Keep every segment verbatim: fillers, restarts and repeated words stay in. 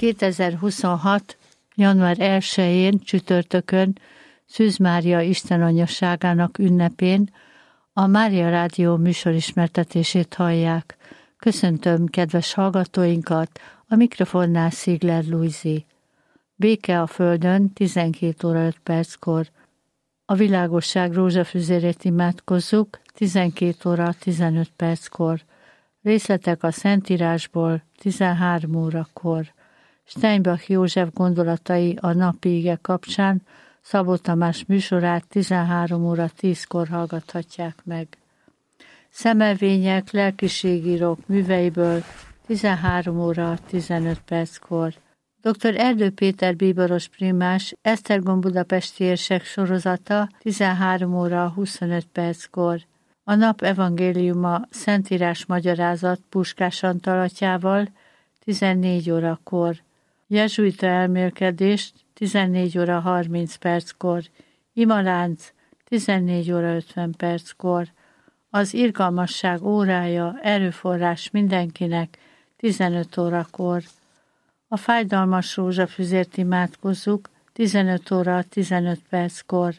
kétezer-huszonhat. január elsején csütörtökön Szűz Mária istenanyasságának ünnepén a Mária Rádió műsorismertetését hallják. Köszöntöm kedves hallgatóinkat, a mikrofonnál Szigler Lujzi. Béke a földön, tizenkét óra öt perckor. A világosság rózsafüzérét imádkozzuk, tizenkét óra tizenöt perckor. Részletek a Szentírásból, tizenhárom órakor. Steinbach József gondolatai a napi ige kapcsán Szabó Tamás műsorát tizenhárom óra tízkor hallgathatják meg. Szemelvények lelkiségírók műveiből tizenhárom óra tizenöt perckor. doktor Erdő Péter bíboros primás Esztergom budapesti érsek sorozata tizenhárom óra huszonöt perckor. A nap evangéliuma Szentírás magyarázat Puskás Antal atyával tizennégy órakor. Jezsuita elmélkedést tizennégy óra harminc perckor. Imalánc tizennégy óra ötven perckor. Az irgalmasság órája, erőforrás mindenkinek tizenöt órakor. A fájdalmas rózsafüzért imádkozzuk tizenöt óra tizenöt perckor.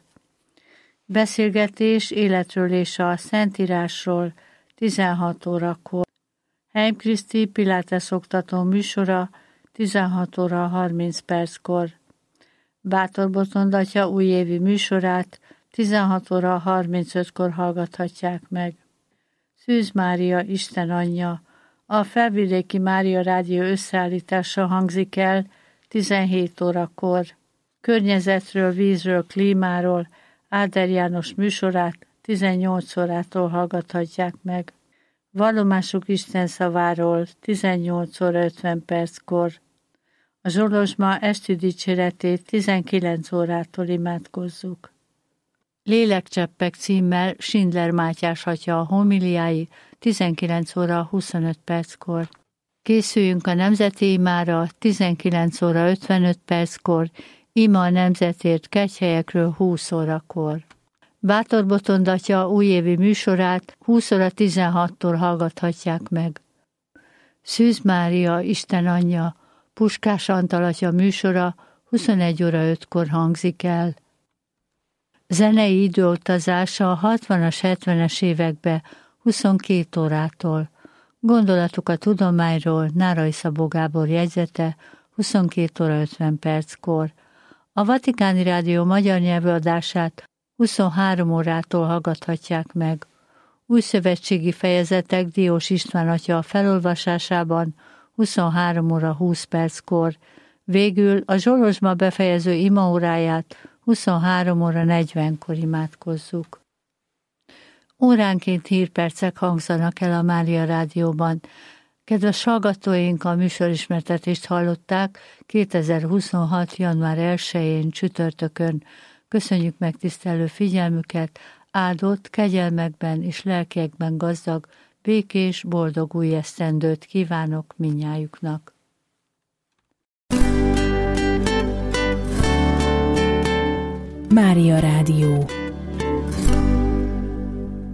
Beszélgetés életről és a Szentírásról tizenhat órakor. Heim Kriszti Pilates oktató műsora tizenhat óra harminc perckor. Bátor Botond atya újévi műsorát tizenhat óra harmincötkor hallgathatják meg. Szűz Mária Isten anyja, a Felvidéki Mária Rádió összeállítása hangzik el tizenhét órakor. Környezetről, vízről, klímáról Áder János műsorát tizennyolc órától hallgathatják meg. Vallomásuk Isten szaváról tizennyolc óra ötven perckor. A Zsolozsma esti dicséretét tizenkilenc órától imádkozzuk. Lélekcseppek címmel Schindler Mátyás atya a homiliái tizenkilenc óra huszonöt perckor. Készüljünk a nemzeti imára tizenkilenc óra ötvenöt perckor, ima a nemzetért kegyhelyekről húsz órakor. Bátor Botond atya újévi műsorát húsz óra tizenhattól hallgathatják meg. Szűz Mária Isten anyja, Puskás Antal atya műsora huszonegy óra ötkor hangzik el. Zenei időutazása a hatvanas, hetvenes évekbe huszonkét órától. Gondolatuk a tudományról Nárai Szabó Gábor jegyzete huszonkét óra ötven perckor. A Vatikáni Rádió magyar nyelvű adását huszonhárom órától hallgathatják meg. Új szövetségi fejezetek Diós István atya felolvasásában huszonhárom óra húsz perckor. Végül a Zsolozsma befejező imaóráját huszonhárom óra negyvenkor imádkozzuk. Óránként hírpercek hangzanak el a Mária Rádióban. Kedves hallgatóink, a műsorismertetést hallották kétezer-huszonhat. január elsején csütörtökön. Köszönjük megtisztelő figyelmüket, áldott, kegyelmekben és lelkiekben gazdag, békés, boldog új esztendőt kívánok mindnyájuknak. Mária Rádió.